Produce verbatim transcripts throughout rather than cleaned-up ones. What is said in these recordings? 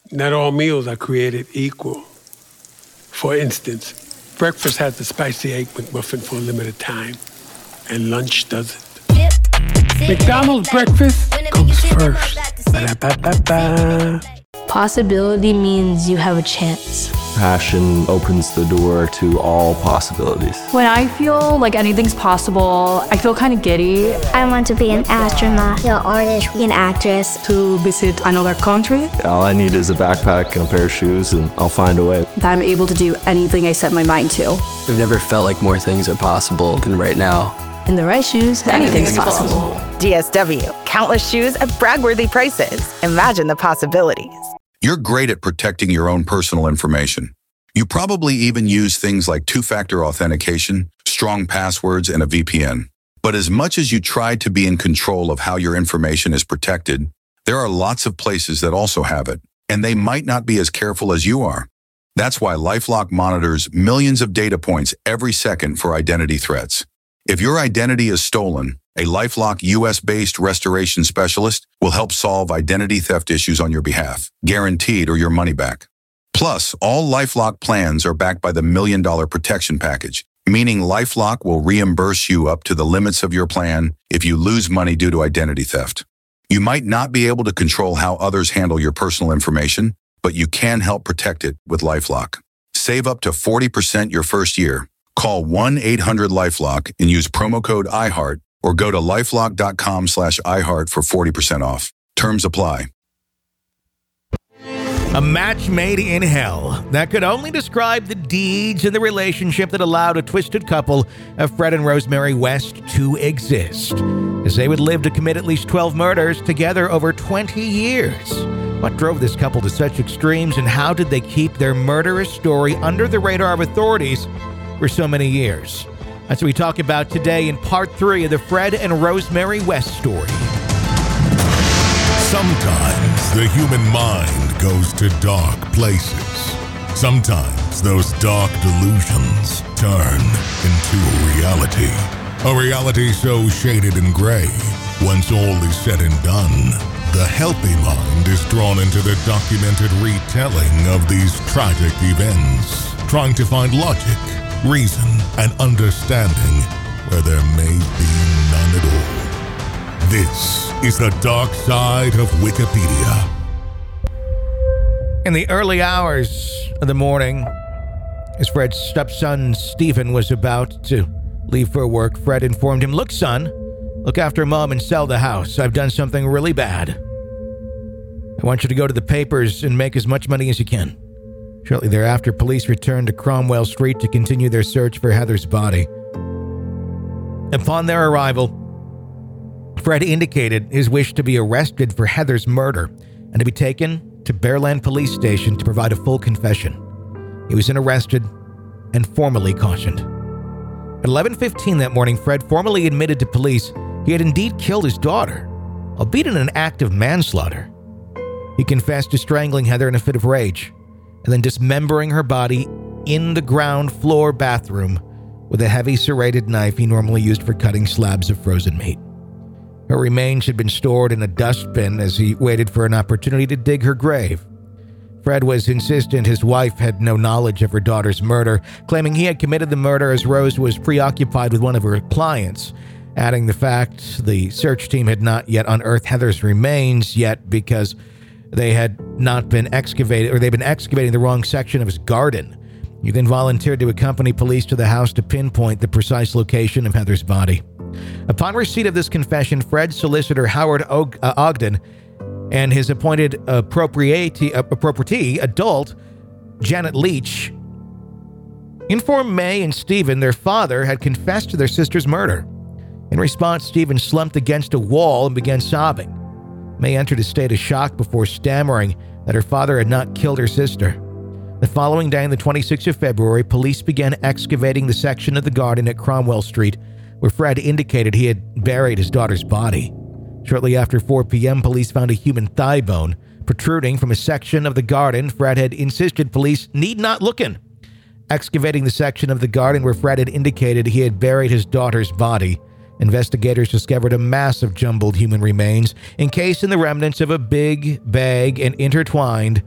Not all meals are created equal. For instance, breakfast has the spicy egg McMuffin for a limited time, and lunch doesn't. McDonald's breakfast comes first. Ba-da-ba-ba-ba. Possibility means you have a chance. Passion opens the door to all possibilities. When I feel like anything's possible, I feel kind of giddy. I want to be an astronaut, an artist, an actress. To visit another country. All I need is a backpack and a pair of shoes, and I'll find a way. That I'm able to do anything I set my mind to. I've never felt like more things are possible than right now. In the right shoes, anything's, anything's possible. possible. D S W, countless shoes at brag-worthy prices. Imagine the possibilities. You're great at protecting your own personal information. You probably even use things like two-factor authentication, strong passwords, and a V P N. But as much as you try to be in control of how your information is protected, there are lots of places that also have it, and they might not be as careful as you are. That's why LifeLock monitors millions of data points every second for identity threats. If your identity is stolen, a LifeLock U S-based restoration specialist will help solve identity theft issues on your behalf, guaranteed or your money back. Plus, all LifeLock plans are backed by the Million Dollar Protection Package, meaning LifeLock will reimburse you up to the limits of your plan if you lose money due to identity theft. You might not be able to control how others handle your personal information, but you can help protect it with LifeLock. Save up to forty percent your first year. Call one eight hundred LifeLock and use promo code iHeart or go to lifelock.com slash iHeart for forty percent off. Terms apply. A match made in hell that could only describe the deeds and the relationship that allowed a twisted couple of Fred and Rosemary West to exist, as they would live to commit at least twelve murders together over twenty years. What drove this couple to such extremes, and how did they keep their murderous story under the radar of authorities for so many years? That's what we talk about today in part three of the Fred and Rosemary West story. Sometimes the human mind goes to dark places. Sometimes those dark delusions turn into reality. A reality so shaded in gray, once all is said and done, the healthy mind is drawn into the documented retelling of these tragic events, trying to find logic, reason, and understanding where there may be none at all. This is the dark side of Wikipedia. In the early hours of the morning, as Fred's stepson Stephen was about to leave for work, Fred informed him, "Look, son, look after Mom and sell the house. I've done something really bad. I want you to go to the papers and make as much money as you can." Shortly thereafter, police returned to Cromwell Street to continue their search for Heather's body. Upon their arrival, Fred indicated his wish to be arrested for Heather's murder and to be taken to Bearland Police Station to provide a full confession. He was then arrested and formally cautioned. At eleven fifteen that morning, Fred formally admitted to police he had indeed killed his daughter, albeit in an act of manslaughter. He confessed to strangling Heather in a fit of rage and then dismembering her body in the ground floor bathroom with a heavy serrated knife he normally used for cutting slabs of frozen meat. Her remains had been stored in a dustbin as he waited for an opportunity to dig her grave. Fred was insistent his wife had no knowledge of her daughter's murder, claiming he had committed the murder as Rose was preoccupied with one of her clients, adding the fact the search team had not yet unearthed Heather's remains yet because they had not been excavated, or they'd been excavating the wrong section of his garden. He then volunteered to accompany police to the house to pinpoint the precise location of Heather's body. Upon receipt of this confession, Fred's solicitor Howard Og- uh, Ogden and his appointed appropriatee, uh, appropriatee adult, Janet Leach, informed May and Stephen their father had confessed to their sister's murder. In response, Stephen slumped against a wall and began sobbing. May entered a state of shock before stammering that her father had not killed her sister. The following day, on the twenty-sixth of February, police began excavating the section of the garden at Cromwell Street where Fred indicated he had buried his daughter's body. Shortly after four p.m., police found a human thigh bone protruding from a section of the garden Fred had insisted police need not look in. Excavating the section of the garden where Fred had indicated he had buried his daughter's body, investigators discovered a mass of jumbled human remains encased in the remnants of a big bag and intertwined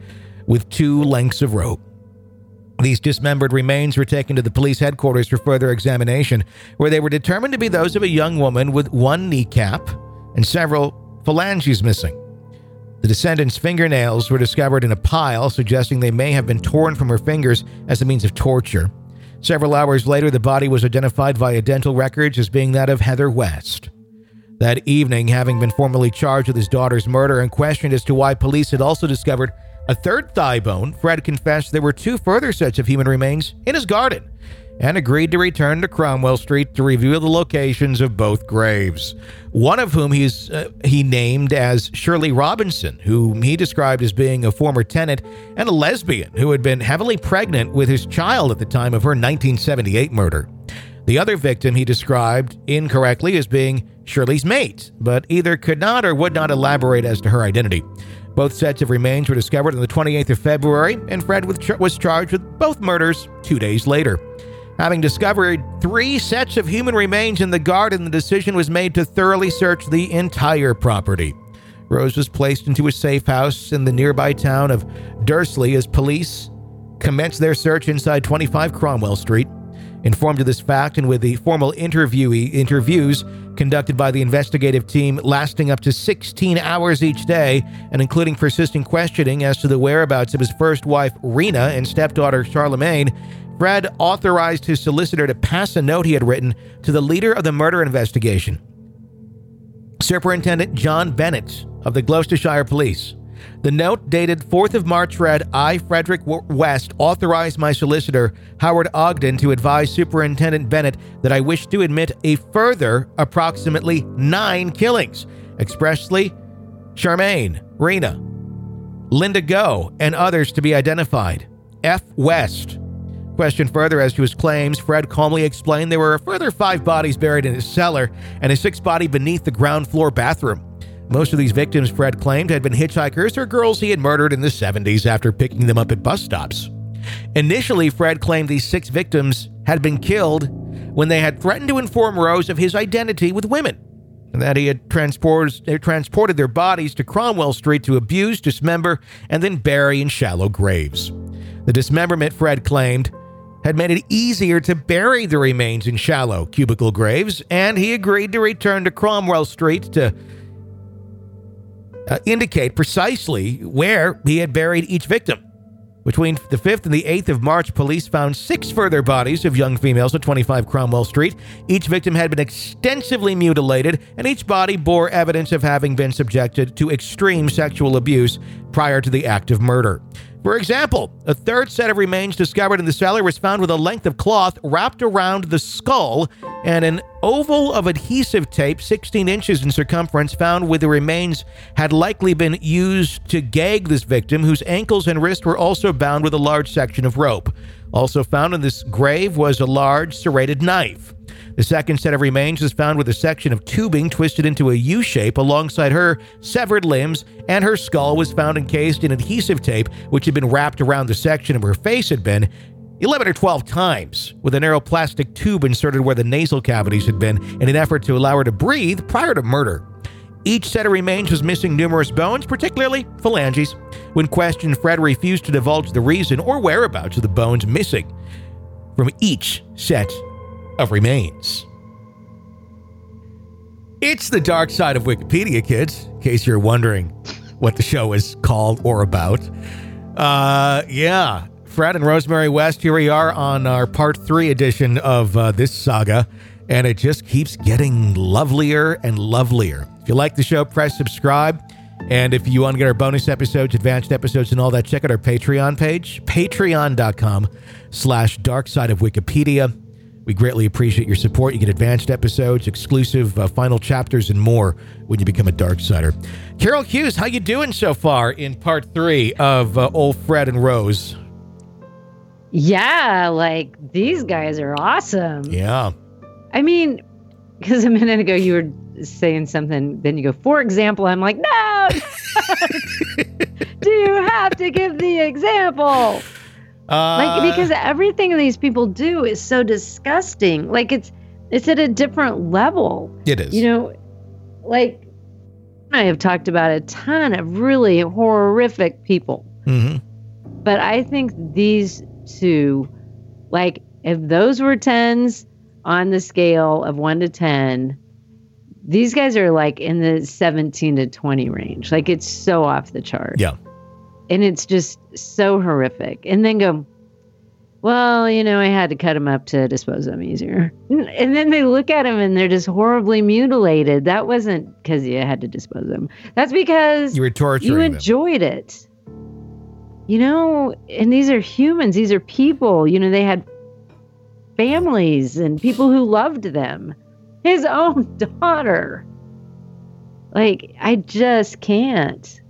with two lengths of rope. These dismembered remains were taken to the police headquarters for further examination, where they were determined to be those of a young woman with one kneecap and several phalanges missing. The descendant's fingernails were discovered in a pile, suggesting they may have been torn from her fingers as a means of torture. Several hours later, the body was identified via dental records as being that of Heather West. That evening, having been formally charged with his daughter's murder and questioned as to why police had also discovered a third thigh bone, Fred confessed there were two further sets of human remains in his garden and agreed to return to Cromwell Street to reveal the locations of both graves. One of whom he's, uh, he named as Shirley Robinson, whom he described as being a former tenant and a lesbian who had been heavily pregnant with his child at the time of her nineteen seventy-eight murder. The other victim he described incorrectly as being Shirley's mate, but either could not or would not elaborate as to her identity. Both sets of remains were discovered on the twenty-eighth of February, and Fred was charged with both murders two days later. Having discovered three sets of human remains in the garden, the decision was made to thoroughly search the entire property. Rose was placed into a safe house in the nearby town of Dursley as police commenced their search inside twenty-five Cromwell Street. Informed of this fact, and with the formal interviewee interviews conducted by the investigative team lasting up to sixteen hours each day, and including persistent questioning as to the whereabouts of his first wife, Rena, and stepdaughter, Charlemagne, Fred authorized his solicitor to pass a note he had written to the leader of the murder investigation, Superintendent John Bennett of the Gloucestershire Police. The note dated fourth of March read, I, Frederick West, authorized my solicitor, Howard Ogden, to advise Superintendent Bennett that I wish to admit a further approximately nine killings. Expressly, Charmaine, Rena, Linda Go, and others to be identified. F. West. Questioned further as to his claims, Fred calmly explained there were a further five bodies buried in his cellar and a sixth body beneath the ground floor bathroom. Most of these victims, Fred claimed, had been hitchhikers or girls he had murdered in the seventies after picking them up at bus stops. Initially, Fred claimed these six victims had been killed when they had threatened to inform Rose of his identity with women, and that he had transported, transported their bodies to Cromwell Street to abuse, dismember, and then bury in shallow graves. The dismemberment, Fred claimed, had made it easier to bury the remains in shallow cubicle graves, and he agreed to return to Cromwell Street to Uh, indicate precisely where he had buried each victim. Between the fifth and the eighth of March, police found six further bodies of young females at twenty-five Cromwell Street. Each victim had been extensively mutilated, and each body bore evidence of having been subjected to extreme sexual abuse prior to the act of murder. For example, a third set of remains discovered in the cellar was found with a length of cloth wrapped around the skull and an oval of adhesive tape sixteen inches in circumference found with the remains had likely been used to gag this victim, whose ankles and wrist were also bound with a large section of rope. Also found in this grave was a large serrated knife. The second set of remains was found with a section of tubing twisted into a U shape alongside her severed limbs, and her skull was found encased in adhesive tape, which had been wrapped around the section of her face had been eleven or twelve times, with a narrow plastic tube inserted where the nasal cavities had been in an effort to allow her to breathe prior to murder. Each set of remains was missing numerous bones, particularly phalanges. When questioned, Fred refused to divulge the reason or whereabouts of the bones missing from each set of remains. It's the dark side of Wikipedia, kids, in case you're wondering what the show is called or about. Uh, yeah, Fred and Rosemary West, here we are on our part three edition of uh, this saga, and it just keeps getting lovelier and lovelier. If you like the show, press subscribe. And if you want to get our bonus episodes, advanced episodes, and all that, check out our Patreon page, patreon.com slash dark side of Wikipedia. We greatly appreciate your support. You get advanced episodes, exclusive uh, final chapters, and more when you become a Darksider. Carol Hughes, how you doing so far in part three of uh, Old Fred and Rose? Yeah, like, these guys are awesome. Yeah. I mean, because a minute ago you were saying something, then you go, for example, I'm like, no! Do you have to give the example? Uh, like, because everything these people do is so disgusting. Like, it's it's at a different level. It is. You know, like, I have talked about a ton of really horrific people. Mm-hmm. But I think these two, like, if those were tens on the scale of one to ten, these guys are like in the seventeen to twenty range. Like, it's so off the chart. Yeah. And it's just so horrific. And then go, well, you know, I had to cut them up to dispose of them easier. And then they look at them and they're just horribly mutilated. That wasn't because you had to dispose of them. That's because you were torturing you enjoyed them. it. You know, and these are humans. These are people. You know, they had families and people who loved them. His own daughter. Like, I just can't.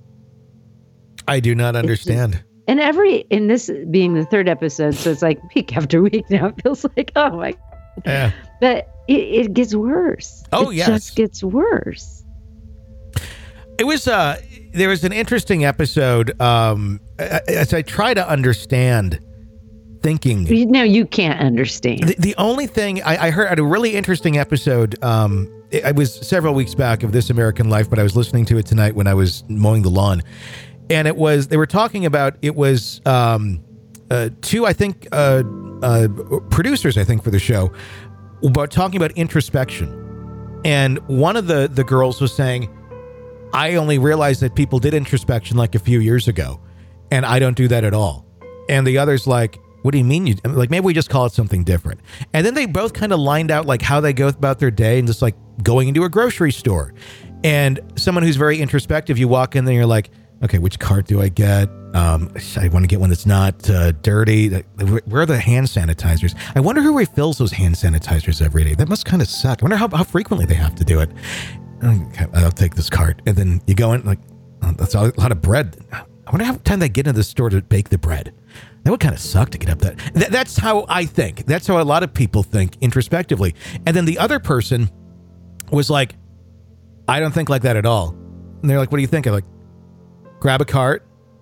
I do not understand. Just, and every, in this being the third episode, so it's like week after week now, it feels like, oh my God. Yeah. But it, it gets worse. Oh, it yes. It just gets worse. It was, uh, there was an interesting episode, um, as I try to understand thinking. No, you can't understand. The, the only thing I, I heard at a really interesting episode, um, it, it was several weeks back of This American Life, but I was listening to it tonight when I was mowing the lawn. And it was, they were talking about, it was um, uh, two, I think, uh, uh, producers, I think, for the show, about talking about introspection. And one of the, the girls was saying, I only realized that people did introspection like a few years ago, and I don't do that at all. And the other's like, what do you mean? You like, maybe we just call it something different. And then they both kind of lined out like how they go about their day and just like going into a grocery store. And someone who's very introspective, you walk in there, you're like, okay, which cart do I get? Um, I want to get one that's not uh, dirty. Where are the hand sanitizers? I wonder who refills those hand sanitizers every day. That must kind of suck. I wonder how, how frequently they have to do it. Okay, I'll take this cart. And then you go in like, oh, that's a lot of bread. I wonder how time they get into the store to bake the bread. That would kind of suck to get up that. Th- that's how I think. That's how a lot of people think introspectively. And then the other person was like, I don't think like that at all. And they're like, what do you think? I'm like, grab a cart.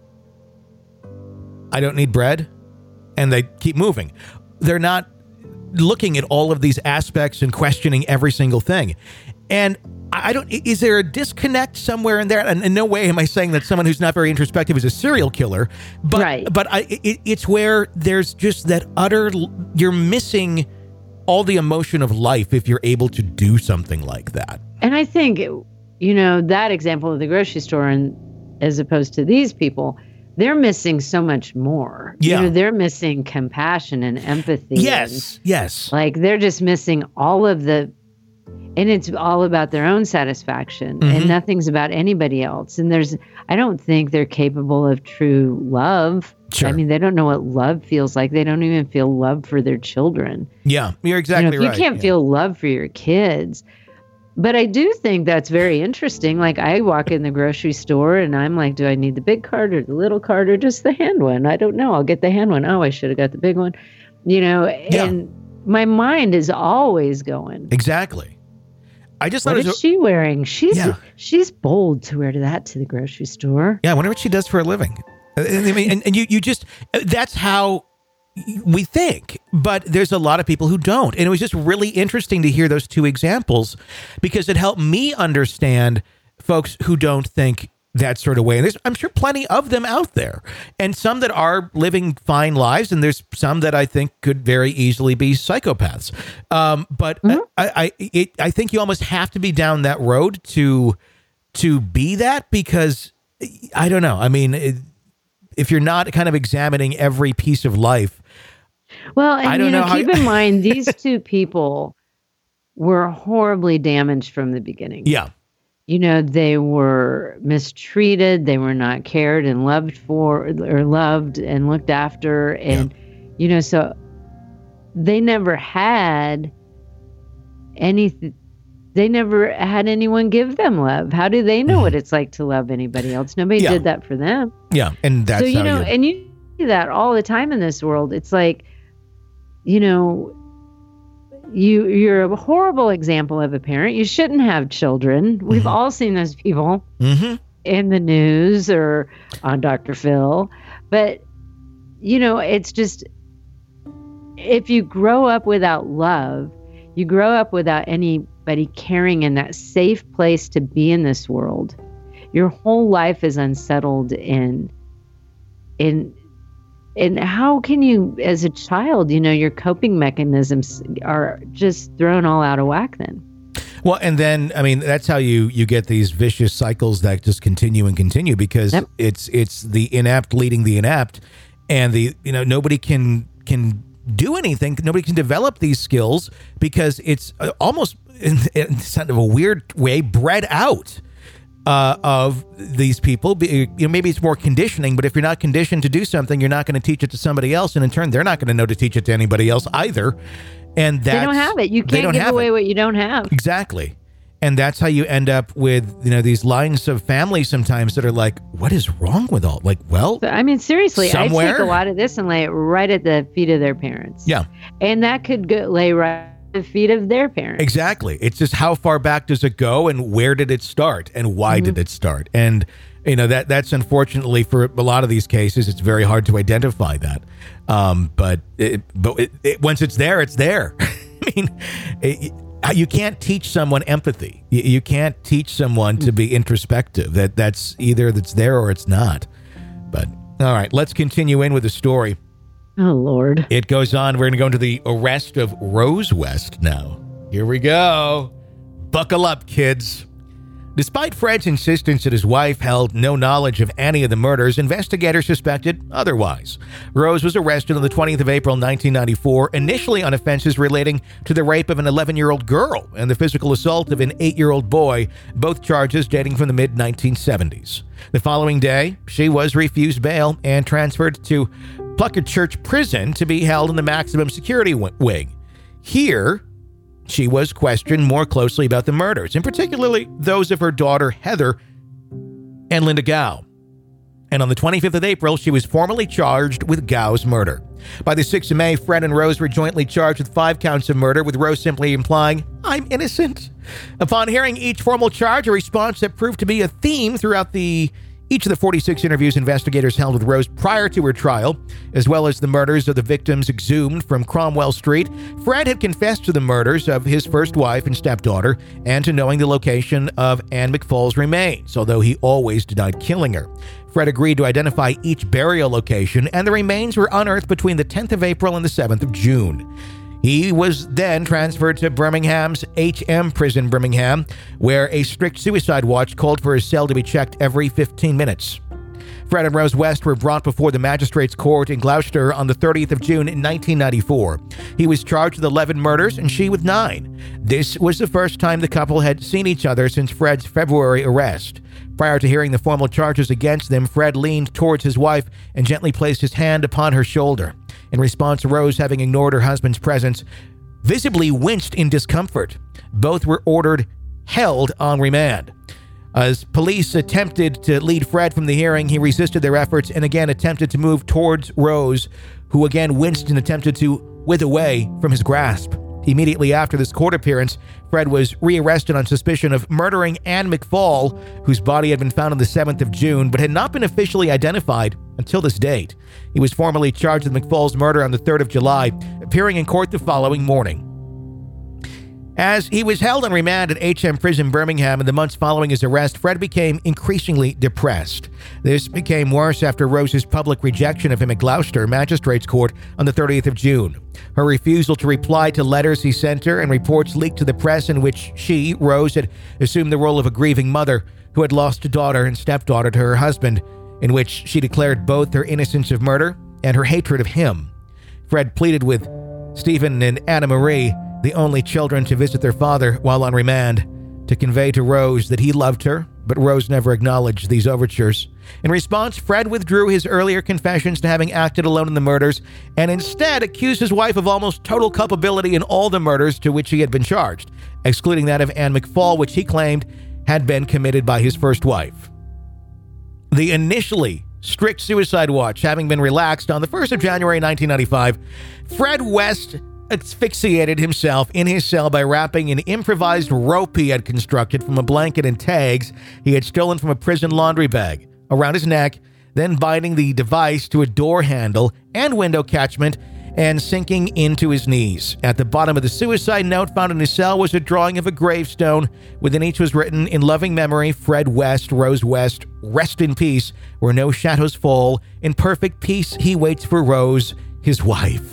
I don't need bread. And they keep moving. They're not looking at all of these aspects and questioning every single thing. And I don't, is there a disconnect somewhere in there? And in no way am I saying that someone who's not very introspective is a serial killer, but, right. but I, it, it's where there's just that utter, you're missing all the emotion of life if you're able to do something like that. And I think, you know, that example of the grocery store, and as opposed to these people, they're missing so much more. Yeah. You know, they're missing compassion and empathy. Yes. And, yes. Like, they're just missing all of the, and it's all about their own satisfaction, mm-hmm. and nothing's about anybody else. And there's, I don't think they're capable of true love. Sure. I mean, they don't know what love feels like. They don't even feel love for their children. Yeah, you're exactly you know, if right. You can't yeah. feel love for your kids. But I do think that's very interesting. Like, I walk in the grocery store and I'm like, do I need the big cart or the little cart or just the hand one? I don't know. I'll get the hand one. Oh, I should have got the big one. You know, Yeah. and my mind is always going. Exactly. I just What thought it is was, she wearing? She's Yeah. she's bold to wear that to the grocery store. yeah, I wonder what she does for a living. I mean, and, and you, you just, that's how we think, but there's a lot of people who don't. And it was just really interesting to hear those two examples because it helped me understand folks who don't think that sort of way. And there's, I'm sure, plenty of them out there, and some that are living fine lives. And there's some that I think could very easily be psychopaths. Um, but mm-hmm. I, I, it, I think you almost have to be down that road to, to be that, because I don't know. I mean, it, if you're not kind of examining every piece of life. Well, and I don't you know, know how keep in mind, these two people were horribly damaged from the beginning. Yeah. You know, they were mistreated. They were not cared and loved for, or loved and looked after. And, yeah. you know, so they never had anything. They never had anyone give them love. How do they know what it's like to love anybody else? Nobody Yeah. did that for them. Yeah. And that's so, you how know, you... and you see that all the time in this world. It's like, you know, you, you're a horrible example of a parent. You shouldn't have children. We've Mm-hmm. all seen those people Mm-hmm. in the news or on Doctor Phil. But, you know, it's just, if you grow up without love, you grow up without anybody caring in that safe place to be in this world, your whole life is unsettled and and and how can you, as a child, you know, your coping mechanisms are just thrown all out of whack then. Well, and then, I mean, that's how you, you get these vicious cycles that just continue and continue because yep. it's it's the inept leading the inept, and the you know nobody can can do anything. Nobody can develop these skills because it's almost in, in kind of a weird way bred out uh, of these people. You know, maybe it's more conditioning, but if you're not conditioned to do something, you're not going to teach it to somebody else, and in turn, they're not going to know to teach it to anybody else either. And that's, they don't have it. You can't give away it. what you don't have. Exactly. And that's how you end up with, you know, these lines of families sometimes that are like, what is wrong with all? Like, well, I mean, seriously, somewhere? I take a lot of this and lay it right at the feet of their parents. Yeah. And that could go, lay right at the feet of their parents. Exactly. It's just how far back does it go and where did it start and why mm-hmm. did it start? And, you know, that that's unfortunately for a lot of these cases, it's very hard to identify that. Um, but it, but it, it, once it's there, it's there. I mean, it, you can't teach someone empathy. You, you can't teach someone to be introspective. That that's either that's there or it's not. But all right, let's continue in with the story. Oh, Lord. It goes on. We're going to go into the arrest of Rose West now. Here we go. Buckle up, kids. Despite Fred's insistence that his wife held no knowledge of any of the murders, investigators suspected otherwise. Rose was arrested on the twentieth of April, nineteen ninety-four, initially on offenses relating to the rape of an eleven-year-old girl and the physical assault of an eight-year-old boy, both charges dating from the mid nineteen seventies. The following day, she was refused bail and transferred to Pluckett Church Prison to be held in the maximum security wing. Here, she was questioned more closely about the murders, and particularly those of her daughter Heather and Linda Gao. And on the twenty-fifth of April, she was formally charged with Gao's murder. By the sixth of May, Fred and Rose were jointly charged with five counts of murder, with Rose simply implying, "I'm innocent." Upon hearing each formal charge, a response that proved to be a theme throughout the each of the forty-six interviews investigators held with Rose prior to her trial, as well as the murders of the victims exhumed from Cromwell Street, Fred had confessed to the murders of his first wife and stepdaughter and to knowing the location of Anne McFall's remains, although he always denied killing her. Fred agreed to identify each burial location, and the remains were unearthed between the tenth of April and the seventh of June. He was then transferred to Birmingham's H M Prison, Birmingham, where a strict suicide watch called for his cell to be checked every fifteen minutes. Fred and Rose West were brought before the Magistrates Court in Gloucester on the thirtieth of June in nineteen ninety-four. He was charged with eleven murders and she with nine. This was the first time the couple had seen each other since Fred's February arrest. Prior to hearing the formal charges against them, Fred leaned towards his wife and gently placed his hand upon her shoulder. In response, Rose, having ignored her husband's presence, visibly winced in discomfort. Both were ordered held on remand. As police attempted to lead Fred from the hearing, he resisted their efforts and again attempted to move towards Rose, who again winced and attempted to wither away from his grasp. Immediately after this court appearance, Fred was rearrested on suspicion of murdering Anne McFall, whose body had been found on the seventh of June, but had not been officially identified until this date. He was formally charged with McFall's murder on the third of July, appearing in court the following morning. As he was held on remand at H M Prison, Birmingham, in the months following his arrest, Fred became increasingly depressed. This became worse after Rose's public rejection of him at Gloucester Magistrates Court on the thirtieth of June. Her refusal to reply to letters he sent her and reports leaked to the press in which she, Rose, had assumed the role of a grieving mother who had lost a daughter and stepdaughter to her husband, in which she declared both her innocence of murder and her hatred of him. Fred pleaded with Stephen and Anna Marie, the only children to visit their father while on remand, to convey to Rose that he loved her, but Rose never acknowledged these overtures. In response, Fred withdrew his earlier confessions to having acted alone in the murders and instead accused his wife of almost total culpability in all the murders to which he had been charged, excluding that of Anne McFall, which he claimed had been committed by his first wife. The initially strict suicide watch having been relaxed on the first of January nineteen ninety-five, Fred West asphyxiated himself in his cell by wrapping an improvised rope he had constructed from a blanket and tags he had stolen from a prison laundry bag around his neck, then binding the device to a door handle and window catchment and sinking into his knees. At the bottom of the suicide note found in his cell was a drawing of a gravestone. Within each was written, "In loving memory, Fred West, Rose West, rest in peace, where no shadows fall. In perfect peace, he waits for Rose, his wife."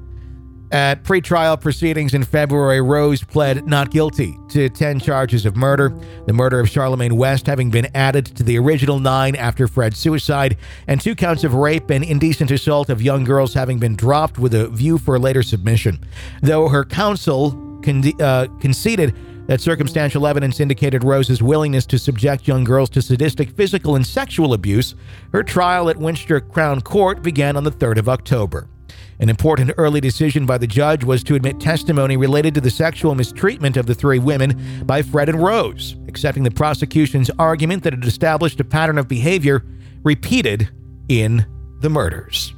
At pretrial proceedings in February, Rose pled not guilty to ten charges of murder, the murder of Charlemagne West having been added to the original nine after Fred's suicide, and two counts of rape and indecent assault of young girls having been dropped with a view for later submission. Though her counsel con- uh, conceded that circumstantial evidence indicated Rose's willingness to subject young girls to sadistic physical and sexual abuse, her trial at Winchester Crown Court began on the third of October. An important early decision by the judge was to admit testimony related to the sexual mistreatment of the three women by Fred and Rose, accepting the prosecution's argument that it established a pattern of behavior repeated in the murders.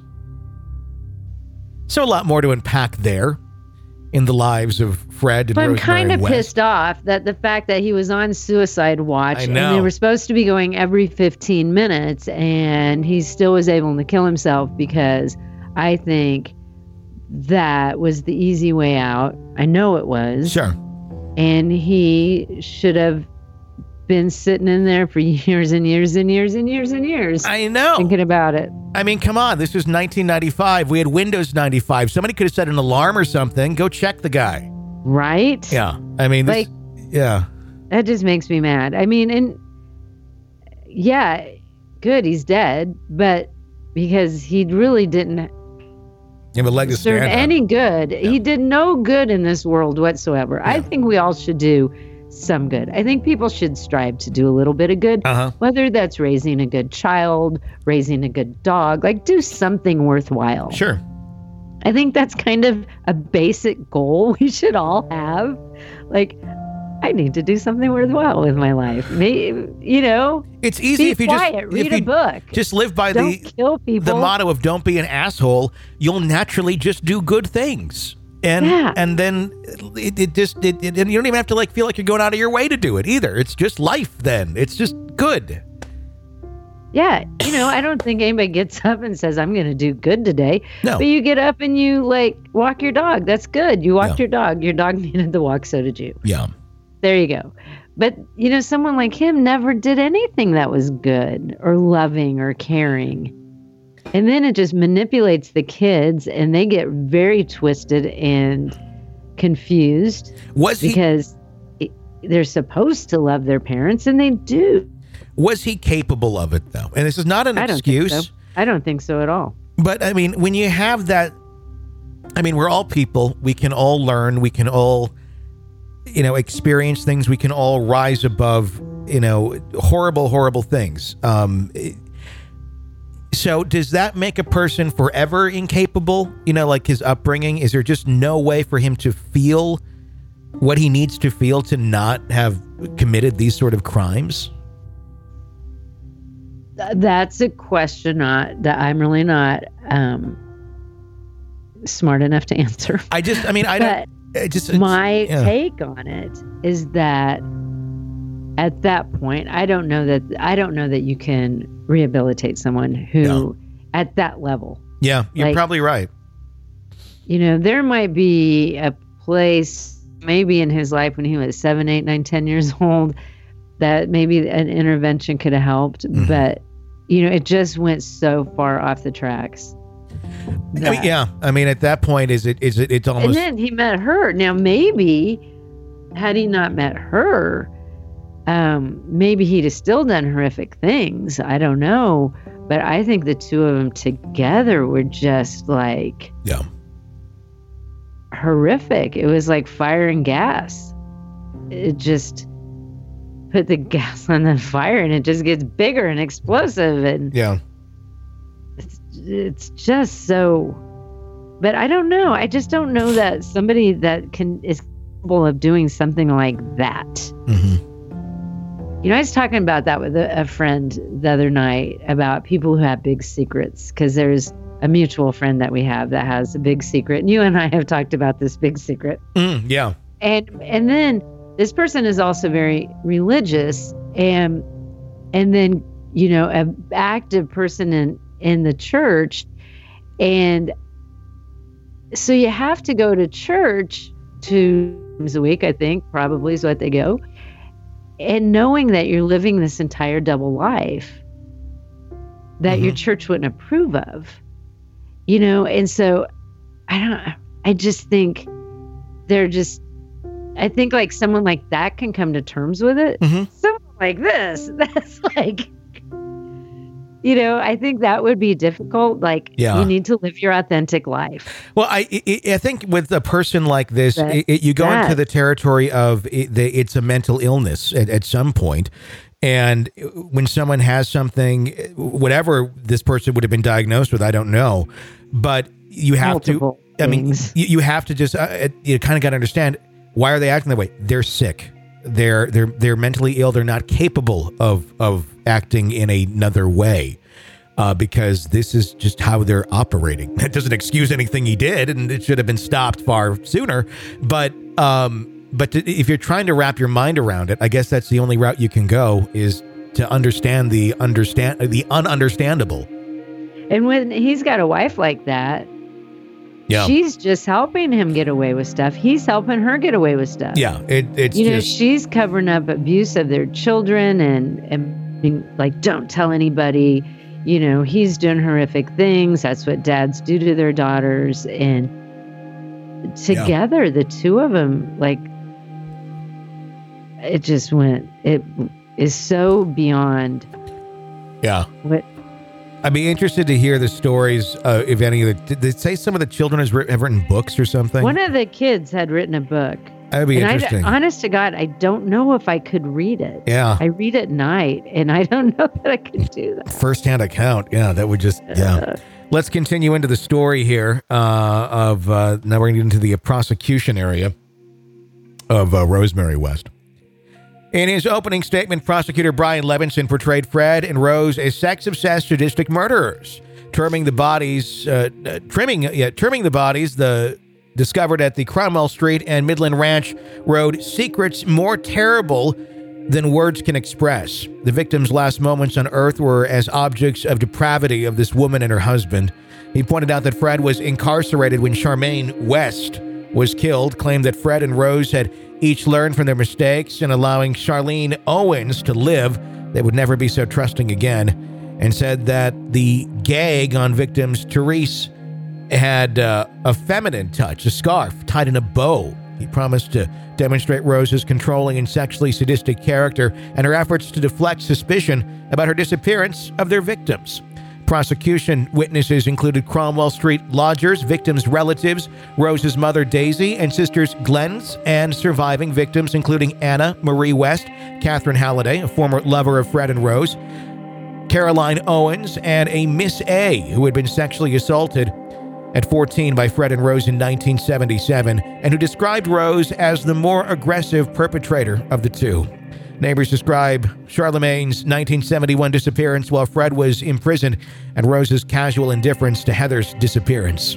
So a lot more to unpack there in the lives of Fred and But I'm Rosemary kind of West. pissed off that the fact that he was on suicide watch I and know. they were supposed to be going every fifteen minutes and he still was able to kill himself, because I think that was the easy way out. I know it was. Sure. And he should have been sitting in there for years and years and years and years and years. I know. Thinking about it. I mean, come on. This was nineteen ninety-five. We had Windows ninety-five. Somebody could have set an alarm or something. Go check the guy. Right? Yeah. I mean, this, Like, yeah. That just makes me mad. I mean, and yeah, good, he's dead, but because he really didn't You have a leg to serve stand on. any good. He did no good in this world whatsoever. I think we all should do some good. I think people should strive to do a little bit of good, Uh-huh. whether that's raising a good child, raising a good dog, like do something worthwhile. Sure. I think that's kind of a basic goal we should all have. Like, I need to do something worthwhile with my life. Maybe, you know, It's easy be if you quiet, just read if a you book. Just live by Don't the kill people. the motto of "Don't be an asshole." You'll naturally just do good things, and Yeah. and then it, it just it, it, and you don't even have to like feel like you're going out of your way to do it either. It's just life. Then it's just good. Yeah, you know, I don't think anybody gets up and says, I'm going to do good today. No. But you get up and you, like, walk your dog. That's good. You walked Yeah. your dog. Your dog needed the walk, so did you. Yeah. There you go. But, you know, someone like him never did anything that was good or loving or caring. And then it just manipulates the kids, and they get very twisted and confused. Was he- because it, they're supposed to love their parents, and they do. Was he capable of it though? And this is not an I don't excuse. think so. I don't think so at all. But I mean, when you have that, I mean, we're all people. We can all learn. We can all, you know, experience things. We can all rise above, you know, horrible, horrible things. Um, it- so does that make a person forever incapable? You know, like his upbringing? Is there just no way for him to feel what he needs to feel to not have committed these sort of crimes? That's a question not, that I'm really not um, smart enough to answer. I just, I mean, I don't. But I just my yeah. take on it is that at that point, I don't know that I don't know that you can rehabilitate someone who, No. at that level. Yeah, you're Like, probably right. You know, there might be a place maybe in his life when he was seven, eight, nine, ten years old that maybe an intervention could have helped, Mm-hmm. but you know, it just went so far off the tracks. I mean, yeah, I mean, at that point, is it is it it's And almost then he met her. Now, maybe had he not met her, um, maybe he'd have still done horrific things. I don't know. But I think the two of them together were just like yeah. horrific. It was like fire and gas. It just put the gas on the fire and it just gets bigger and explosive. And Yeah. it's, it's just so, but I don't know. I just don't know that somebody that can is capable of doing something like that. Mm-hmm. You know, I was talking about that with a, a friend the other night about people who have big secrets, because there's a mutual friend that we have that has a big secret. And you and I have talked about this big secret. Mm, yeah. And and then this person is also very religious, and and then, you know, an active person in in the church. And so you have to go to church two times a week, I think, probably is what they go. And knowing that you're living this entire double life that mm-hmm. your church wouldn't approve of, you know? And so I don't, I just think they're just, I think like someone like that can come to terms with it. Mm-hmm. Someone like this, that's like, you know, I think that would be difficult. Like, yeah. you need to live your authentic life. Well, I I, I think with a person like this, it, it, you go that. into the territory of it, the, it's a mental illness at, at some point. And when someone has something, whatever this person would have been diagnosed with, I don't know. But you have Multiple to, things. I mean, you, you have to just, uh, you kind of got to understand, why are they acting that way? They're sick. They're they're they're mentally ill. They're not capable of of acting in another way, uh, because this is just how they're operating. It doesn't excuse anything he did, and it should have been stopped far sooner. But um, but to, if you're trying to wrap your mind around it, I guess that's the only route you can go, is to understand the understand the ununderstandable. And when he's got a wife like that, yeah. she's just helping him get away with stuff. He's helping her get away with stuff. Yeah, it, it's you know just... she's covering up abuse of their children and and being like, don't tell anybody. You know, he's doing horrific things. That's what dads do to their daughters. And together, yeah. the two of them, like, it just went. It is so beyond. Yeah. What. I'd be interested to hear the stories, uh, if any of the, did they say some of the children has written, have written books or something? One of the kids had written a book. That'd be and interesting. I, honest to God, I don't know if I could read it. Yeah. I read at night, and I don't know that I could do that. First-hand account. Yeah, that would just, yeah. Uh, Let's continue into the story here uh, of, uh, now we're going to get into the prosecution area of uh, Rosemary West. In his opening statement, prosecutor Brian Levinson portrayed Fred and Rose as sex-obsessed, sadistic murderers, terming the bodies, uh, uh, trimming, yeah, terming the bodies, the discovered at the Cromwell Street and Midland Ranch Road, secrets more terrible than words can express. The victim's last moments on Earth were as objects of depravity of this woman and her husband. He pointed out that Fred was incarcerated when Charmaine West was killed, claimed that Fred and Rose had each learned from their mistakes, and allowing Charlene Owens to live, they would never be so trusting again, and said that the gag on victims Therese had uh, a feminine touch, a scarf tied in a bow. He promised to demonstrate Rose's controlling and sexually sadistic character and her efforts to deflect suspicion about her disappearance of their victims. Prosecution witnesses included Cromwell Street lodgers, victims' relatives, Rose's mother Daisy, and sisters Glenn's, and surviving victims including Anna Marie West, Catherine Halliday, a former lover of Fred and Rose, Caroline Owens, and a Miss A, who had been sexually assaulted at fourteen by Fred and Rose in nineteen seventy-seven, and who described Rose as the more aggressive perpetrator of the two. Neighbors describe Charlemagne's nineteen seventy-one disappearance while Fred was imprisoned, and Rose's casual indifference to Heather's disappearance.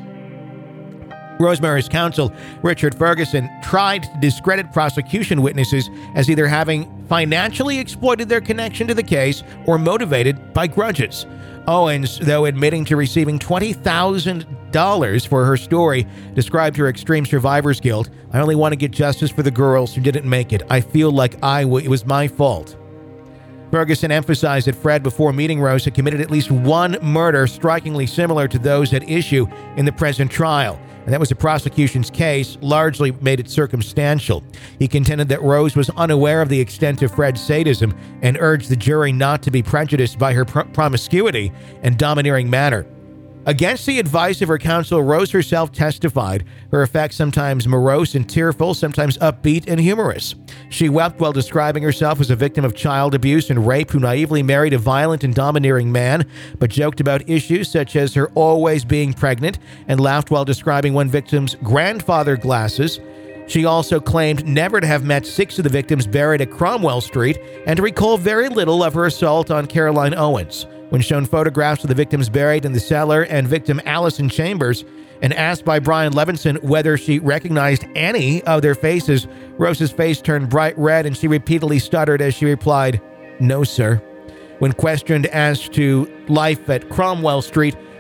Rosemary's counsel, Richard Ferguson, tried to discredit prosecution witnesses as either having financially exploited their connection to the case or motivated by grudges. Owens, though admitting to receiving twenty thousand dollars for her story, described her extreme survivor's guilt. I only want to get justice for the girls who didn't make it. I feel like I w- it was my fault. Ferguson emphasized that Fred, before meeting Rose, had committed at least one murder strikingly similar to those at issue in the present trial. And that was the prosecution's case, largely made it circumstantial. He contended that Rose was unaware of the extent of Fred's sadism and urged the jury not to be prejudiced by her pr- promiscuity and domineering manner. Against the advice of her counsel, Rose herself testified, her effects sometimes morose and tearful, sometimes upbeat and humorous. She wept while describing herself as a victim of child abuse and rape who naively married a violent and domineering man, but joked about issues such as her always being pregnant, and laughed while describing one victim's grandfather glasses. She also claimed never to have met six of the victims buried at Cromwell Street and to recall very little of her assault on Caroline Owens. When shown photographs of the victims buried in the cellar and victim Allison Chambers, and asked by Brian Levinson whether she recognized any of their faces, Rose's face turned bright red and she repeatedly stuttered as she replied, "No, sir." When questioned as to life at Cromwell Street,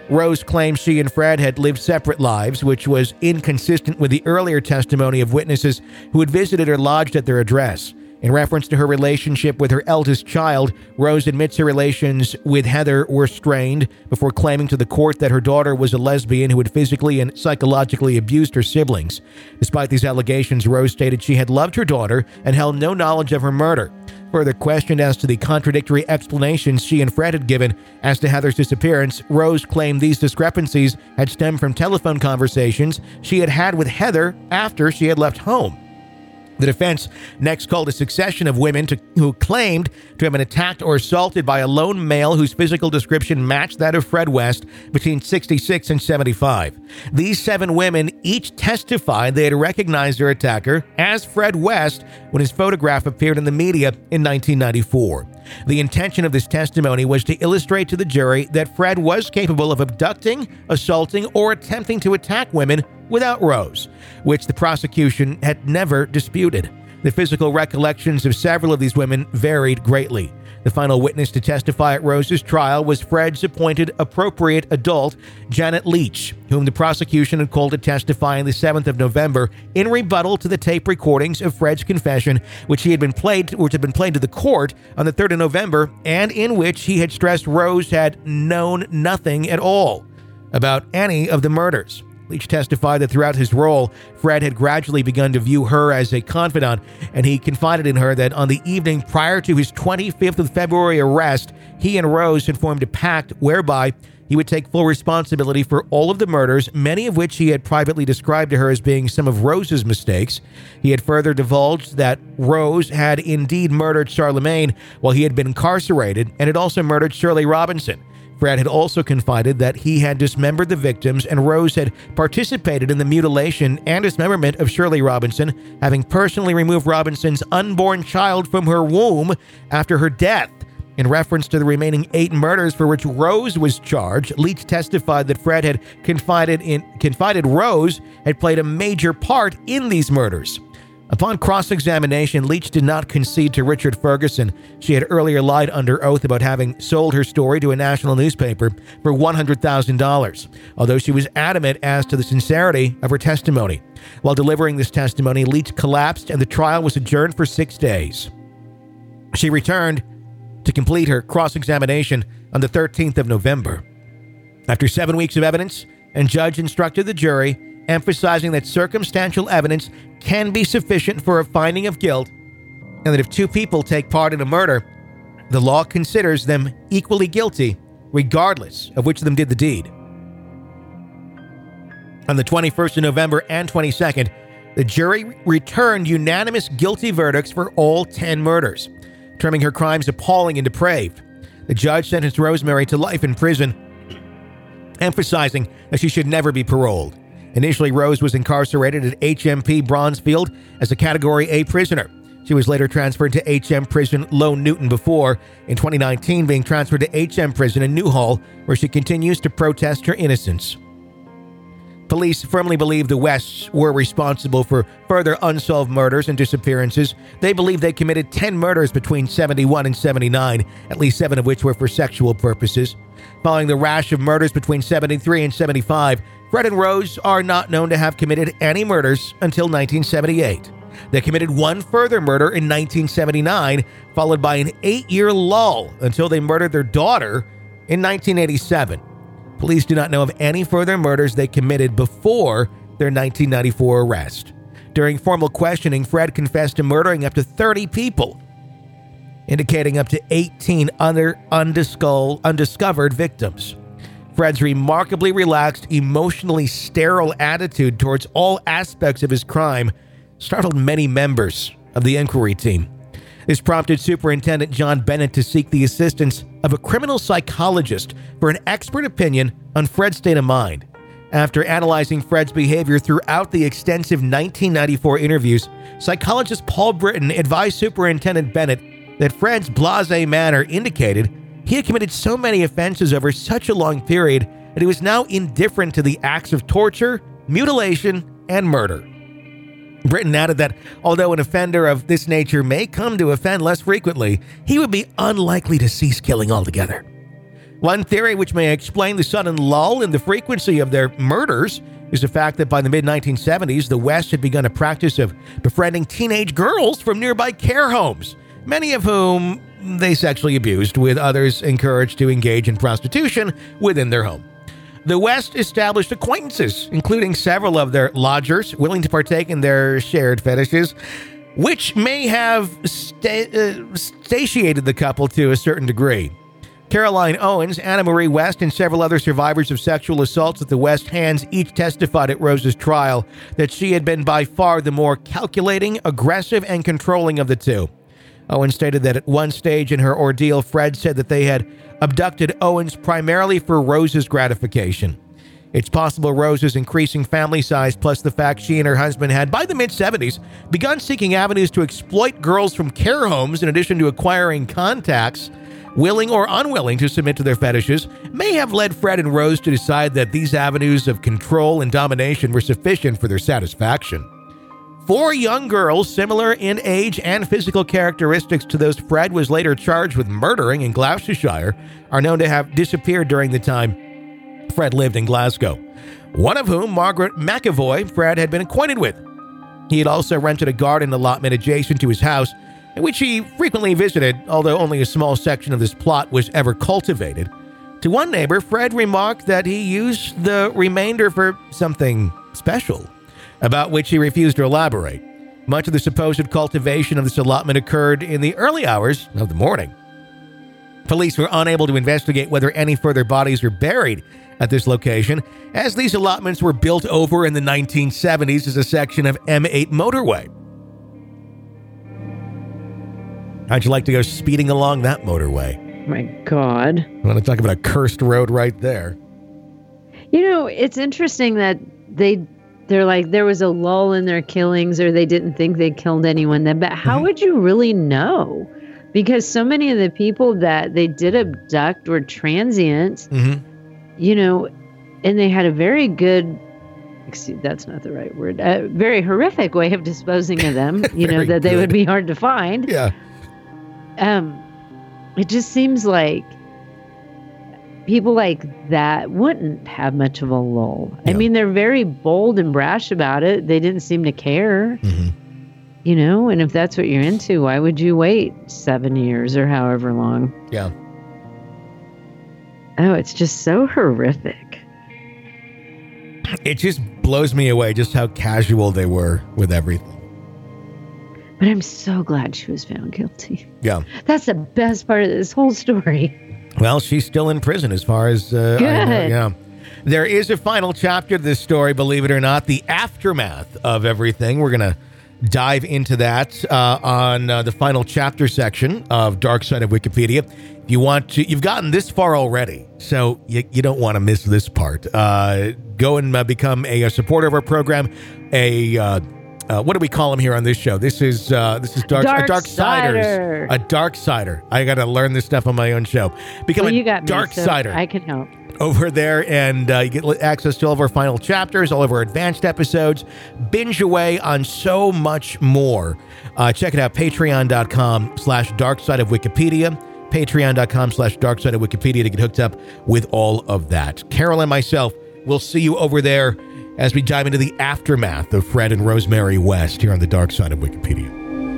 Rose claimed she and Fred had lived separate lives, which was inconsistent with the earlier testimony of witnesses who had visited or lodged at their address. In reference to her relationship with her eldest child, Rose admits her relations with Heather were strained before claiming to the court that her daughter was a lesbian who had physically and psychologically abused her siblings. Despite these allegations, Rose stated she had loved her daughter and held no knowledge of her murder. Further questioned as to the contradictory explanations she and Fred had given as to Heather's disappearance, Rose claimed these discrepancies had stemmed from telephone conversations she had had with Heather after she had left home. The defense next called a succession of women to, who claimed to have been attacked or assaulted by a lone male whose physical description matched that of Fred West between sixty-six and seventy-five. These seven women each testified they had recognized their attacker as Fred West when his photograph appeared in the media in nineteen ninety-four. The intention of this testimony was to illustrate to the jury that Fred was capable of abducting, assaulting, or attempting to attack women without Rose, which the prosecution had never disputed. The physical recollections of several of these women varied greatly. The final witness to testify at Rose's trial was Fred's appointed appropriate adult, Janet Leach, whom the prosecution had called to testify on the seventh of November in rebuttal to the tape recordings of Fred's confession, which he had been played, which had been played to the court on the third of November, and in which he had stressed Rose had known nothing at all about any of the murders. Leach testified that throughout his role, Fred had gradually begun to view her as a confidant, and he confided in her that on the evening prior to his twenty-fifth of February arrest, he and Rose had formed a pact whereby he would take full responsibility for all of the murders, many of which he had privately described to her as being some of Rose's mistakes. He had further divulged that Rose had indeed murdered Charlemagne while he had been incarcerated and had also murdered Shirley Robinson. Fred had also confided that he had dismembered the victims and Rose had participated in the mutilation and dismemberment of Shirley Robinson, having personally removed Robinson's unborn child from her womb after her death. In reference to the remaining eight murders for which Rose was charged, Leach testified that Fred had confided in confided Rose had played a major part in these murders. Upon cross-examination, Leach did not concede to Richard Ferguson. She had earlier lied under oath about having sold her story to a national newspaper for one hundred thousand dollars, although she was adamant as to the sincerity of her testimony. While delivering this testimony, Leach collapsed and the trial was adjourned for six days. She returned to complete her cross-examination on the thirteenth of November. After seven weeks of evidence, and judge instructed the jury, emphasizing that circumstantial evidence can be sufficient for a finding of guilt, and that if two people take part in a murder, the law considers them equally guilty, regardless of which of them did the deed. On the twenty-first of November and twenty-second, the jury returned unanimous guilty verdicts for all ten murders, terming her crimes appalling and depraved. The judge sentenced Rosemary to life in prison, emphasizing that she should never be paroled. Initially, Rose was incarcerated at H M P Bronzefield as a Category A prisoner. She was later transferred to H M Prison Lone Newton before, in twenty nineteen, being transferred to H M Prison in Newhall, where she continues to protest her innocence. Police firmly believe the Wests were responsible for further unsolved murders and disappearances. They believe they committed ten murders between seventy-one and seventy-nine, at least seven of which were for sexual purposes. Following the rash of murders between seventy-three and seventy-five, Fred and Rose are not known to have committed any murders until nineteen seventy-eight. They committed one further murder in nineteen seventy-nine, followed by an eight-year lull until they murdered their daughter in nineteen eighty-seven. Police do not know of any further murders they committed before their nineteen ninety-four arrest. During formal questioning, Fred confessed to murdering up to thirty people, indicating up to eighteen other undisco- undiscovered victims. Fred's remarkably relaxed, emotionally sterile attitude towards all aspects of his crime startled many members of the inquiry team. This prompted Superintendent John Bennett to seek the assistance of a criminal psychologist for an expert opinion on Fred's state of mind. After analyzing Fred's behavior throughout the extensive nineteen ninety-four interviews, psychologist Paul Britton advised Superintendent Bennett that Fred's blasé manner indicated he had committed so many offenses over such a long period that he was now indifferent to the acts of torture, mutilation, and murder. Britton added that although an offender of this nature may come to offend less frequently, he would be unlikely to cease killing altogether. One theory which may explain the sudden lull in the frequency of their murders is the fact that by the mid nineteen seventies, the West had begun a practice of befriending teenage girls from nearby care homes, many of whom they sexually abused, with others encouraged to engage in prostitution within their home. The West established acquaintances, including several of their lodgers willing to partake in their shared fetishes, which may have sta- uh, satiated the couple to a certain degree. Caroline Owens, Anna Marie West, and several other survivors of sexual assaults at the West hands each testified at Rose's trial that she had been by far the more calculating, aggressive, and controlling of the two. Owens stated that at one stage in her ordeal, Fred said that they had abducted Owens primarily for Rose's gratification. It's possible Rose's increasing family size, plus the fact she and her husband had, by the mid-seventies, begun seeking avenues to exploit girls from care homes in addition to acquiring contacts, willing or unwilling to submit to their fetishes, may have led Fred and Rose to decide that these avenues of control and domination were sufficient for their satisfaction. Four young girls, similar in age and physical characteristics to those Fred was later charged with murdering in Gloucestershire, are known to have disappeared during the time Fred lived in Glasgow. One of whom, Margaret McAvoy, Fred had been acquainted with. He had also rented a garden allotment adjacent to his house, in which he frequently visited, although only a small section of this plot was ever cultivated. To one neighbor, Fred remarked that he used the remainder for something special, about which he refused to elaborate. Much of the supposed cultivation of this allotment occurred in the early hours of the morning. Police were unable to investigate whether any further bodies were buried at this location, as these allotments were built over in the nineteen seventies as a section of M eight motorway. How'd you like to go speeding along that motorway? My God. I want to talk about a cursed road right there. You know, it's interesting that they, they're like, there was a lull in their killings, or they didn't think they killed anyone then. But how mm-hmm. would you really know? Because so many of the people that they did abduct were transients, mm-hmm. you know, and they had a very good, excuse, that's not the right word, a very horrific way of disposing of them, you know, that good. They would be hard to find. Yeah. Um, it just seems like people like that wouldn't have much of a lull. Yeah. I mean, they're very bold and brash about it. They didn't seem to care, mm-hmm. you know, and if that's what you're into, why would you wait seven years or however long? Yeah. Oh, it's just so horrific. It just blows me away just how casual they were with everything. But I'm so glad she was found guilty. Yeah. That's the best part of this whole story. Well, she's still in prison as far as uh, Good. I know. Yeah. There is a final chapter to this story, believe it or not, the aftermath of everything. We're going to dive into that uh, on uh, the final chapter section of Dark Side of Wikipedia. If you want to, you've gotten this far already, so you, you don't want to miss this part. Uh, go and uh, become a, a supporter of our program, a... Uh, Uh, what do we call him here on this show? This is uh, this is dark dark a dark siders, a dark sider. I got to learn this stuff on my own show. Become well, you a got dark me, so sider. I can help over there, and uh, you get access to all of our final chapters, all of our advanced episodes, binge away on so much more. Uh, check it out, patreon.com slash dark side of Wikipedia. Patreon.com slash dark side of Wikipedia to get hooked up with all of that. Carol and myself will see you over there as we dive into the aftermath of Fred and Rosemary West here on the Dark Side of Wikipedia.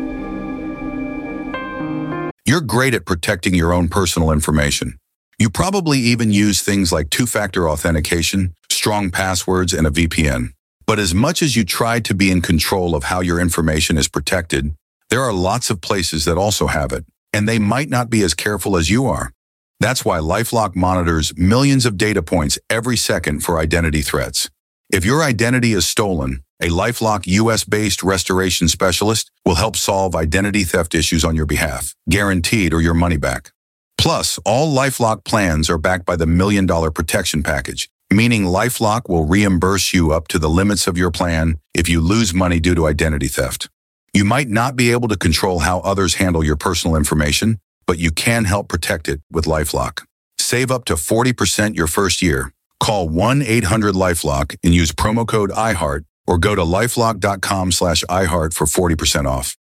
You're great at protecting your own personal information. You probably even use things like two-factor authentication, strong passwords, and a V P N. But as much as you try to be in control of how your information is protected, there are lots of places that also have it, and they might not be as careful as you are. That's why LifeLock monitors millions of data points every second for identity threats. If your identity is stolen, a LifeLock U S-based restoration specialist will help solve identity theft issues on your behalf, guaranteed or your money back. Plus, all LifeLock plans are backed by the Million Dollar Protection Package, meaning LifeLock will reimburse you up to the limits of your plan if you lose money due to identity theft. You might not be able to control how others handle your personal information, but you can help protect it with LifeLock. Save up to forty percent your first year. Call one eight hundred LifeLock and use promo code iHeart or go to lifelock.com slash iHeart for forty percent off.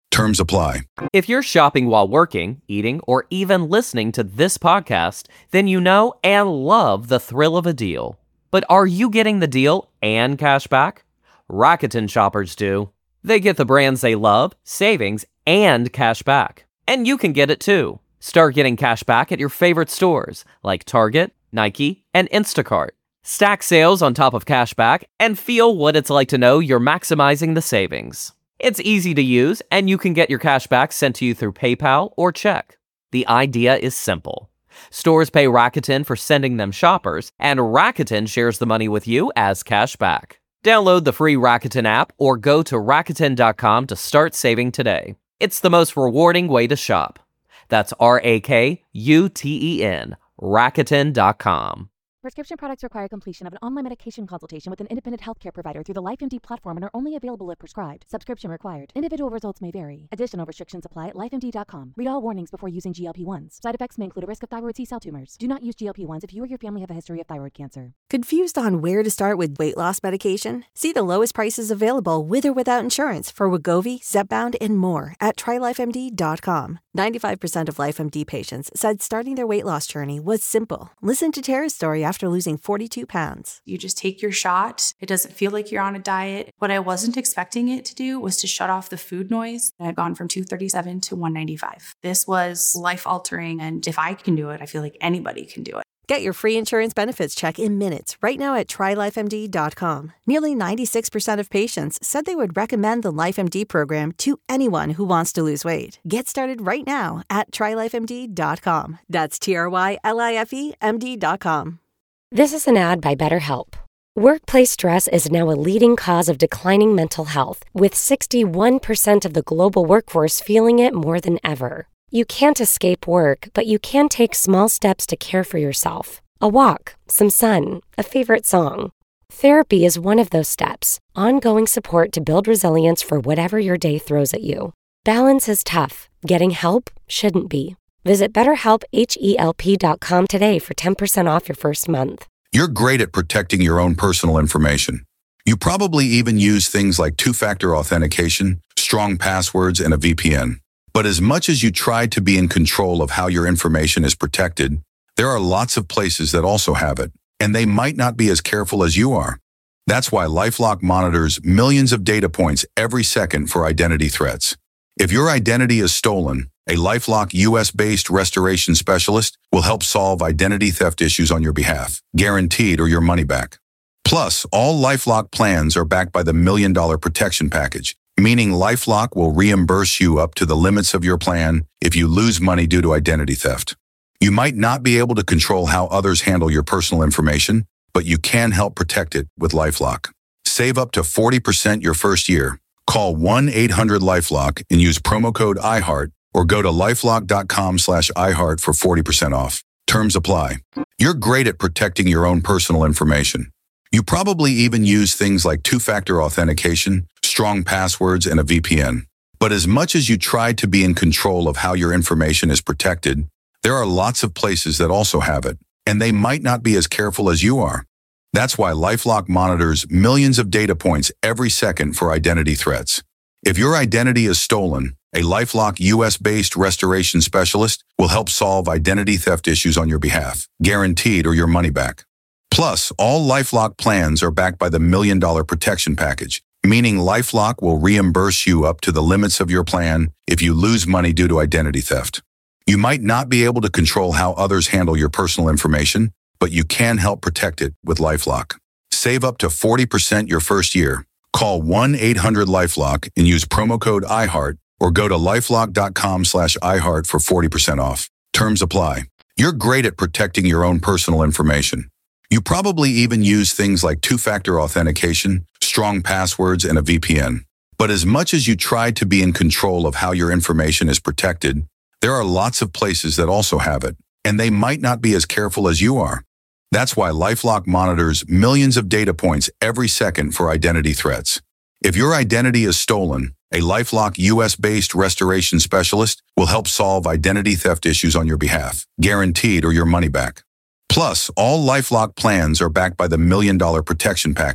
Terms apply. If you're shopping while working, eating, or even listening to this podcast, then you know and love the thrill of a deal. But are you getting the deal and cash back? Rakuten shoppers do. They get the brands they love, savings, and cash back. And you can get it too. Start getting cash back at your favorite stores like Target, Nike, and Instacart. Stack sales on top of cash back and feel what it's like to know you're maximizing the savings. It's easy to use, and you can get your cash back sent to you through PayPal or check. The idea is simple. Stores pay Rakuten for sending them shoppers, and Rakuten shares the money with you as cash back. Download the free Rakuten app or go to Rakuten dot com to start saving today. It's the most rewarding way to shop. That's R A K U T E N, Rakuten dot com. Prescription products require completion of an online medication consultation with an independent healthcare provider through the LifeMD platform and are only available if prescribed. Subscription required. Individual results may vary. Additional restrictions apply at Life M D dot com. Read all warnings before using G L P ones. Side effects may include a risk of thyroid C-cell tumors. Do not use G L P ones if you or your family have a history of thyroid cancer. Confused on where to start with weight loss medication? See the lowest prices available with or without insurance for Wegovy, Zepbound, and more at Try Life M D dot com. ninety-five percent of LifeMD patients said starting their weight loss journey was simple. Listen to Tara's story after losing forty-two pounds. You just take your shot. It doesn't feel like you're on a diet. What I wasn't expecting it to do was to shut off the food noise. I had gone from two thirty-seven to one ninety-five. This was life-altering, and if I can do it, I feel like anybody can do it. Get your free insurance benefits check in minutes right now at Try Life M D dot com. Nearly ninety-six percent of patients said they would recommend the LifeMD program to anyone who wants to lose weight. Get started right now at Try Life M D dot com. That's T R Y L I F E M D dot com. This is an ad by BetterHelp. Workplace stress is now a leading cause of declining mental health, with sixty-one percent of the global workforce feeling it more than ever. You can't escape work, but you can take small steps to care for yourself. A walk, some sun, a favorite song. Therapy is one of those steps. Ongoing support to build resilience for whatever your day throws at you. Balance is tough. Getting help shouldn't be. Visit BetterHelp, H E L P dot com today for ten percent off your first month. You're great at protecting your own personal information. You probably even use things like two-factor authentication, strong passwords, and a V P N. But as much as you try to be in control of how your information is protected, there are lots of places that also have it, and they might not be as careful as you are. That's why LifeLock monitors millions of data points every second for identity threats. If your identity is stolen, a LifeLock U S-based restoration specialist will help solve identity theft issues on your behalf, guaranteed or your money back. Plus, all LifeLock plans are backed by the Million Dollar Protection Package, meaning LifeLock will reimburse you up to the limits of your plan if you lose money due to identity theft. You might not be able to control how others handle your personal information, but you can help protect it with LifeLock. Save up to forty percent your first year. Call one eight hundred LifeLock and use promo code iHeart or go to lifelock dot com slash iHeart for forty percent off. Terms apply. You're great at protecting your own personal information. You probably even use things like two-factor authentication, strong passwords, and a V P N. But as much as you try to be in control of how your information is protected, there are lots of places that also have it, and they might not be as careful as you are. That's why LifeLock monitors millions of data points every second for identity threats. If your identity is stolen, a LifeLock U S-based restoration specialist will help solve identity theft issues on your behalf, guaranteed or your money back. Plus, all LifeLock plans are backed by the Million Dollar Protection Package, meaning LifeLock will reimburse you up to the limits of your plan if you lose money due to identity theft. You might not be able to control how others handle your personal information, but you can help protect it with LifeLock. Save up to forty percent your first year. Call one eight hundred LifeLock and use promo code iHeart or go to lifelock dot com slash iHeart for forty percent off. Terms apply. You're great at protecting your own personal information. You probably even use things like two-factor authentication, strong passwords, and a V P N. But as much as you try to be in control of how your information is protected, there are lots of places that also have it, and they might not be as careful as you are. That's why LifeLock monitors millions of data points every second for identity threats. If your identity is stolen, a LifeLock U S-based restoration specialist will help solve identity theft issues on your behalf, guaranteed or your money back. Plus, all LifeLock plans are backed by the Million Dollar Protection Package,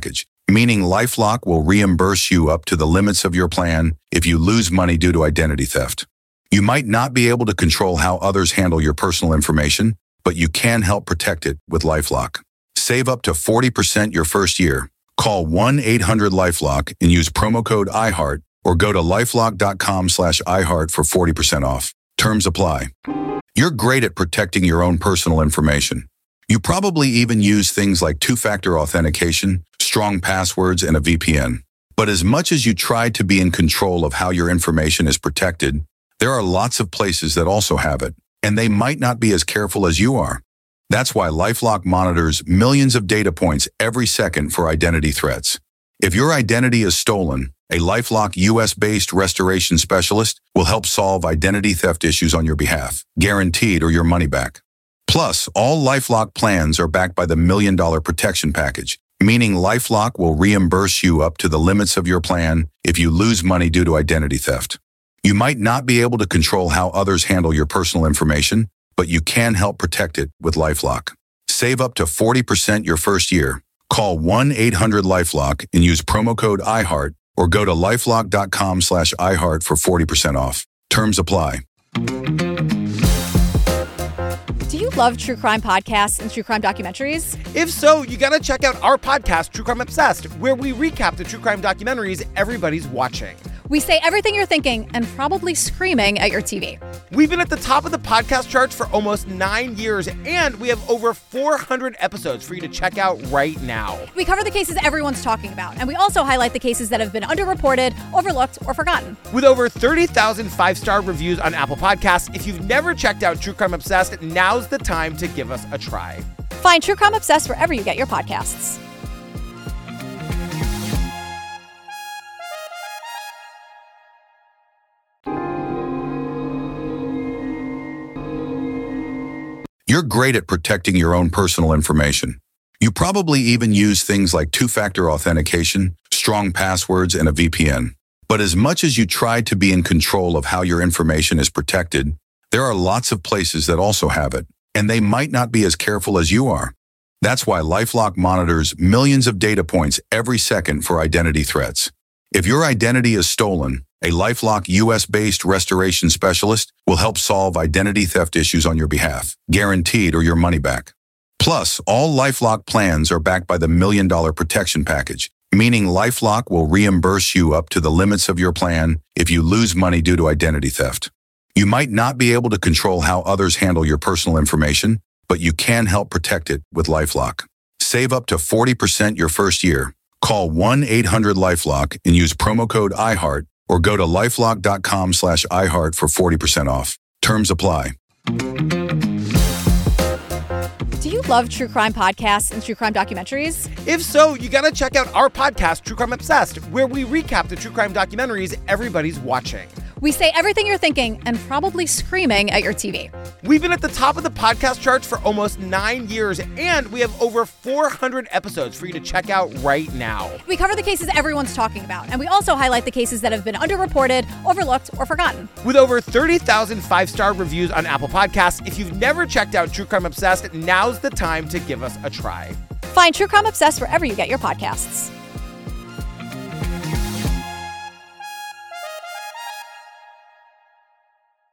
meaning LifeLock will reimburse you up to the limits of your plan if you lose money due to identity theft. You might not be able to control how others handle your personal information, but you can help protect it with LifeLock. Save up to forty percent your first year. Call one eight hundred LifeLock and use promo code iHeart or go to lifelock.com slash iHeart for forty percent off. Terms apply. You're great at protecting your own personal information. You probably even use things like two-factor authentication, strong passwords, and a V P N. But as much as you try to be in control of how your information is protected, there are lots of places that also have it, and they might not be as careful as you are. That's why LifeLock monitors millions of data points every second for identity threats. If your identity is stolen, a LifeLock U S-based restoration specialist will help solve identity theft issues on your behalf, guaranteed or your money back. Plus, all LifeLock plans are backed by the Million Dollar Protection Package, meaning LifeLock will reimburse you up to the limits of your plan if you lose money due to identity theft. You might not be able to control how others handle your personal information, but you can help protect it with LifeLock. Save up to forty percent your first year. Call one eight hundred LifeLock and use promo code iHeart or go to lifelock.com slash iHeart for forty percent off. Terms apply. Do you love true crime podcasts and true crime documentaries? If so, you gotta check out our podcast, True Crime Obsessed, where we recap the true crime documentaries everybody's watching. We say everything you're thinking and probably screaming at your T V. We've been at the top of the podcast charts for almost nine years, and we have over four hundred episodes for you to check out right now. We cover the cases everyone's talking about, and we also highlight the cases that have been underreported, overlooked, or forgotten. With over thirty thousand five-star reviews on Apple Podcasts, if you've never checked out True Crime Obsessed, now's the time to give us a try. Find True Crime Obsessed wherever you get your podcasts. You're great at protecting your own personal information. You probably even use things like two-factor authentication, strong passwords, and a V P N. But as much as you try to be in control of how your information is protected, there are lots of places that also have it, and they might not be as careful as you are. That's why LifeLock monitors millions of data points every second for identity threats. If your identity is stolen, a LifeLock U S-based restoration specialist will help solve identity theft issues on your behalf, guaranteed or your money back. Plus, all LifeLock plans are backed by the Million Dollar Protection Package, meaning LifeLock will reimburse you up to the limits of your plan if you lose money due to identity theft. You might not be able to control how others handle your personal information, but you can help protect it with LifeLock. Save up to forty percent your first year. Call one eight hundred LifeLock and use promo code iHeart or go to lifelock.com slash iHeart for forty percent off. Terms apply. Do you love true crime podcasts and true crime documentaries? If so, you gotta check out our podcast, True Crime Obsessed, where we recap the true crime documentaries everybody's watching. We say everything you're thinking and probably screaming at your T V. We've been at the top of the podcast charts for almost nine years, and we have over four hundred episodes for you to check out right now. We cover the cases everyone's talking about, and we also highlight the cases that have been underreported, overlooked, or forgotten. With over thirty thousand five-star reviews on Apple Podcasts, if you've never checked out True Crime Obsessed, now's the time to give us a try. Find True Crime Obsessed wherever you get your podcasts.